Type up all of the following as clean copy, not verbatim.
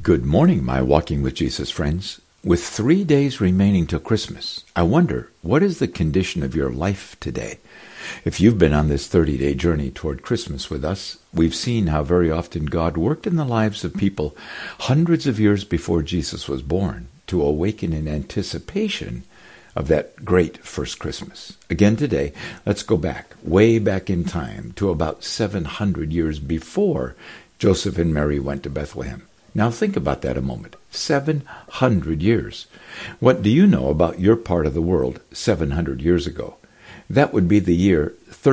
Good morning, my Walking with Jesus friends. With 3 days remaining till Christmas, I wonder, what is the condition of your life today? If you've been on this 30-day journey toward Christmas with us, we've seen how very often God worked in the lives of people hundreds of years before Jesus was born to awaken in anticipation of that great first Christmas. Again today, let's go back, way back in time, to about 700 years before Joseph and Mary went to Bethlehem. Now think about that a moment. 700 years. What do you know about your part of the world 700 years ago? That would be the year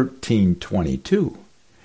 1322.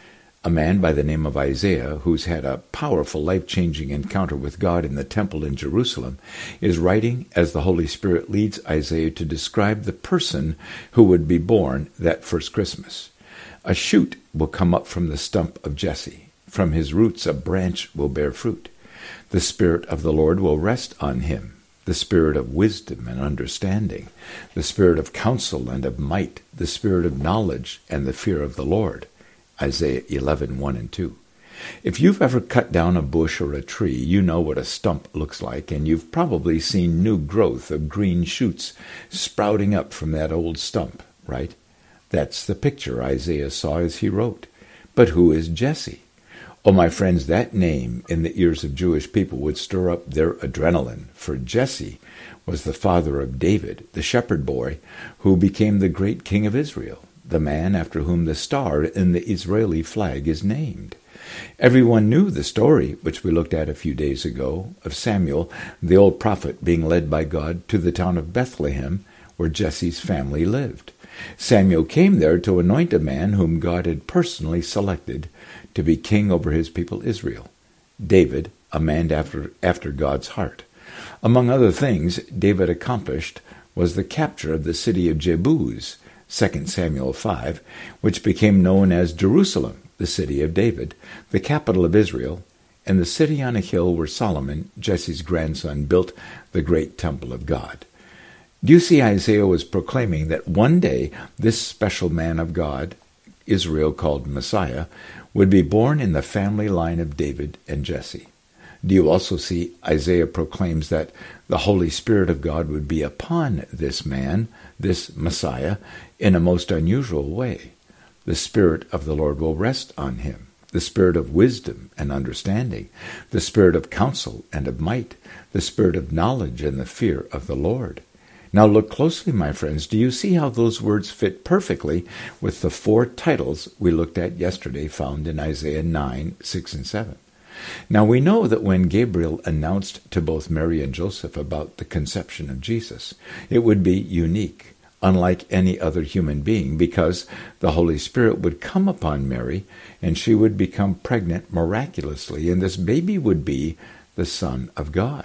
A man by the name of Isaiah, who's had a powerful life-changing encounter with God in the temple in Jerusalem, is writing as the Holy Spirit leads Isaiah to describe the person who would be born that first Christmas. A shoot will come up from the stump of Jesse. From his roots a branch will bear fruit. The Spirit of the Lord will rest on him, the Spirit of wisdom and understanding, the Spirit of counsel and of might, the Spirit of knowledge and the fear of the Lord. Isaiah 11:1 and 2. If you've ever cut down a bush or a tree, you know what a stump looks like, and you've probably seen new growth of green shoots sprouting up from that old stump, right? That's the picture Isaiah saw as he wrote. But who is Jesse? Oh, my friends, that name in the ears of Jewish people would stir up their adrenaline, for Jesse was the father of David, the shepherd boy, who became the great king of Israel, the man after whom the star in the Israeli flag is named. Everyone knew the story, which we looked at a few days ago, of Samuel, the old prophet, being led by God to the town of Bethlehem, where Jesse's family lived. Samuel came there to anoint a man whom God had personally selected to be king over his people Israel, David, a man after God's heart. Among other things David accomplished was the capture of the city of Jebus, 2 Samuel 5, which became known as Jerusalem, the city of David, the capital of Israel, and the city on a hill where Solomon, Jesse's grandson, built the great temple of God. Do you see, Isaiah was proclaiming that one day this special man of God, Israel called Messiah, would be born in the family line of David and Jesse. Do you also see Isaiah proclaims that the Holy Spirit of God would be upon this man, this Messiah, in a most unusual way? The Spirit of the Lord will rest on him, the Spirit of wisdom and understanding, the Spirit of counsel and of might, the Spirit of knowledge and the fear of the Lord. Now look closely, my friends. Do you see how those words fit perfectly with the 4 titles we looked at yesterday found in Isaiah 9, 6, and 7? Now we know that when Gabriel announced to both Mary and Joseph about the conception of Jesus, it would be unique, unlike any other human being, because the Holy Spirit would come upon Mary and she would become pregnant miraculously, and this baby would be the Son of God.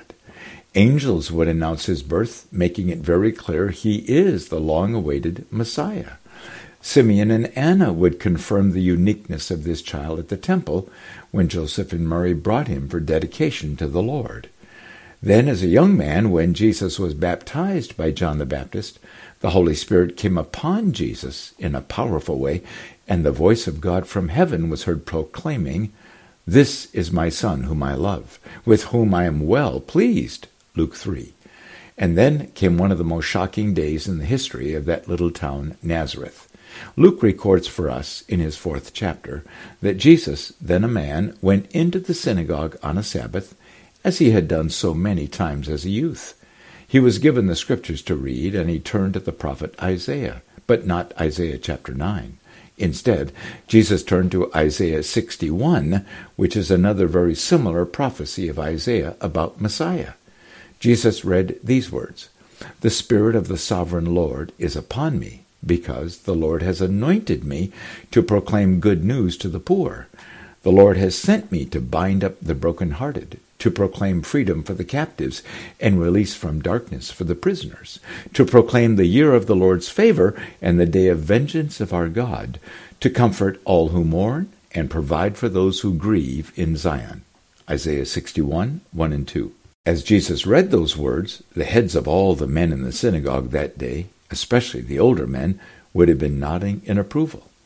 Angels would announce his birth, making it very clear he is the long-awaited Messiah. Simeon and Anna would confirm the uniqueness of this child at the temple when Joseph and Mary brought him for dedication to the Lord. Then, as a young man, when Jesus was baptized by John the Baptist, the Holy Spirit came upon Jesus in a powerful way, and the voice of God from heaven was heard proclaiming, "This is my Son whom I love, with whom I am well pleased." Luke 3. And then came one of the most shocking days in the history of that little town, Nazareth. Luke records for us, in his 4th chapter, that Jesus, then a man, went into the synagogue on a Sabbath, as he had done so many times as a youth. He was given the scriptures to read, and he turned to the prophet Isaiah, but not Isaiah chapter 9. Instead, Jesus turned to Isaiah 61, which is another very similar prophecy of Isaiah about Messiah. Jesus read these words, "The Spirit of the Sovereign Lord is upon me, because the Lord has anointed me to proclaim good news to the poor. The Lord has sent me to bind up the brokenhearted, to proclaim freedom for the captives and release from darkness for the prisoners, to proclaim the year of the Lord's favor and the day of vengeance of our God, to comfort all who mourn and provide for those who grieve in Zion." Isaiah 61, 1 and 2. As Jesus read those words, the heads of all the men in the synagogue that day, especially the older men, would have been nodding in approval.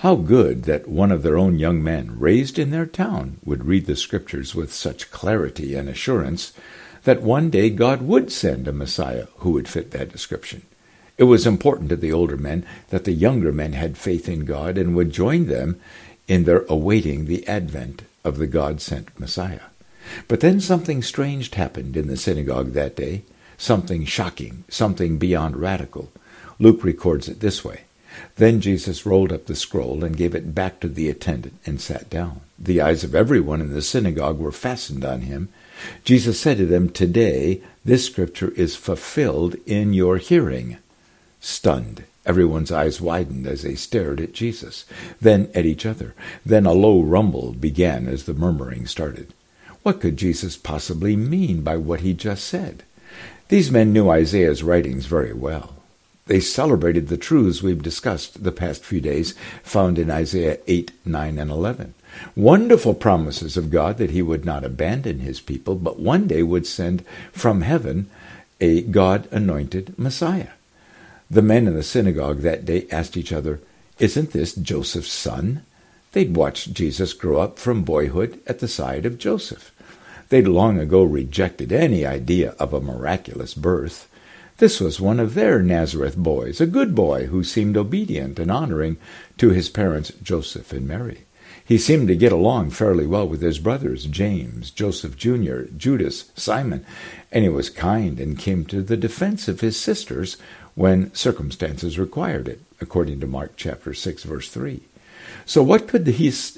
How good that one of their own young men, raised in their town, would read the Scriptures with such clarity and assurance that one day God would send a Messiah who would fit that description. It was important to the older men that the younger men had faith in God and would join them in their awaiting the advent of the God-sent Messiah. But then something strange happened in the synagogue that day, something shocking, something beyond radical. Luke records it this way. Then Jesus rolled up the scroll and gave it back to the attendant and sat down. The eyes of everyone in the synagogue were fastened on him. Jesus said to them, "Today this scripture is fulfilled in your hearing." Stunned, everyone's eyes widened as they stared at Jesus, then at each other. Then a low rumble began as the murmuring started. What could Jesus possibly mean by what he just said? These men knew Isaiah's writings very well. They celebrated the truths we've discussed the past few days, found in Isaiah 8, 9, and 11. Wonderful promises of God that he would not abandon his people, but one day would send from heaven a God-anointed Messiah. The men in the synagogue that day asked each other, "Isn't this Joseph's son?" They'd watched Jesus grow up from boyhood at the side of Joseph. They'd long ago rejected any idea of a miraculous birth. This was one of their Nazareth boys, a good boy who seemed obedient and honoring to his parents Joseph and Mary. He seemed to get along fairly well with his brothers, James, Joseph Jr., Judas, Simon, and he was kind and came to the defense of his sisters when circumstances required it, according to Mark chapter 6, verse 3. So what could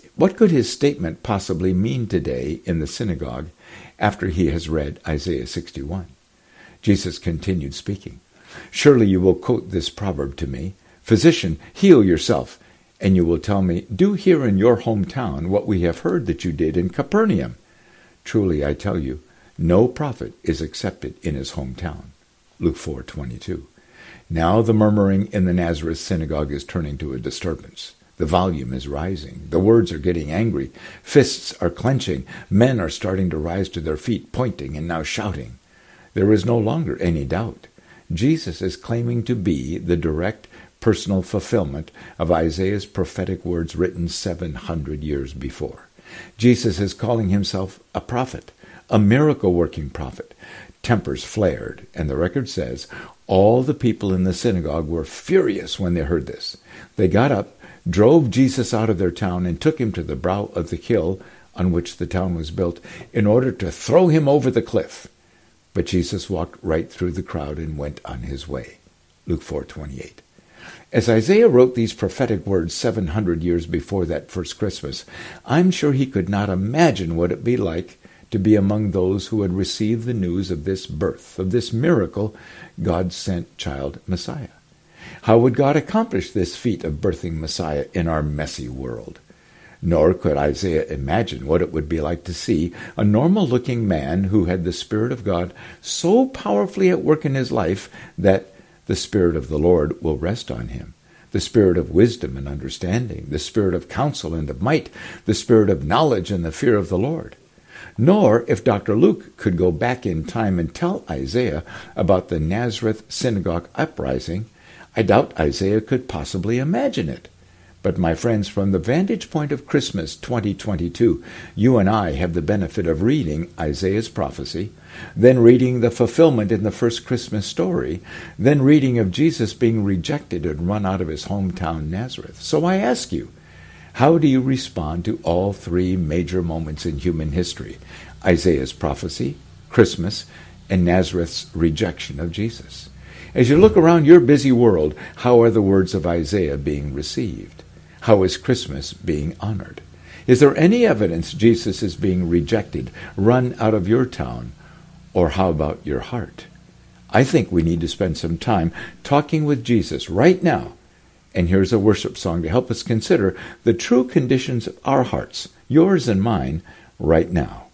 his statement possibly mean today in the synagogue after he has read Isaiah 61? Jesus continued speaking. "Surely you will quote this proverb to me, 'Physician, heal yourself,' and you will tell me, 'Do here in your hometown what we have heard that you did in Capernaum.' Truly I tell you, no prophet is accepted in his hometown." Luke 4:22. Now the murmuring in the Nazareth synagogue is turning to a disturbance. The volume is rising. The words are getting angry. Fists are clenching. Men are starting to rise to their feet, pointing and now shouting. There is no longer any doubt. Jesus is claiming to be the direct personal fulfillment of Isaiah's prophetic words written 700 years before. Jesus is calling himself a prophet, a miracle-working prophet. Tempers flared, and the record says, all the people in the synagogue were furious when they heard this. They got up, drove Jesus out of their town, and took him to the brow of the hill on which the town was built in order to throw him over the cliff. But Jesus walked right through the crowd and went on his way. Luke 4:28. As Isaiah wrote these prophetic words 700 years before that first Christmas, I'm sure he could not imagine what it'd be like to be among those who had received the news of this birth, of this miracle, God-sent child Messiah. How would God accomplish this feat of birthing Messiah in our messy world? Nor could Isaiah imagine what it would be like to see a normal-looking man who had the Spirit of God so powerfully at work in his life that the Spirit of the Lord will rest on him, the Spirit of wisdom and understanding, the Spirit of counsel and of might, the Spirit of knowledge and the fear of the Lord. Nor, if Dr. Luke could go back in time and tell Isaiah about the Nazareth synagogue uprising, I doubt Isaiah could possibly imagine it. But my friends, from the vantage point of Christmas 2022, you and I have the benefit of reading Isaiah's prophecy, then reading the fulfillment in the first Christmas story, then reading of Jesus being rejected and run out of his hometown Nazareth. So I ask you, how do you respond to all three major moments in human history? Isaiah's prophecy, Christmas, and Nazareth's rejection of Jesus. As you look around your busy world, how are the words of Isaiah being received? How is Christmas being honored? Is there any evidence Jesus is being rejected, run out of your town? Or how about your heart? I think we need to spend some time talking with Jesus right now. And here's a worship song to help us consider the true conditions of our hearts, yours and mine, right now.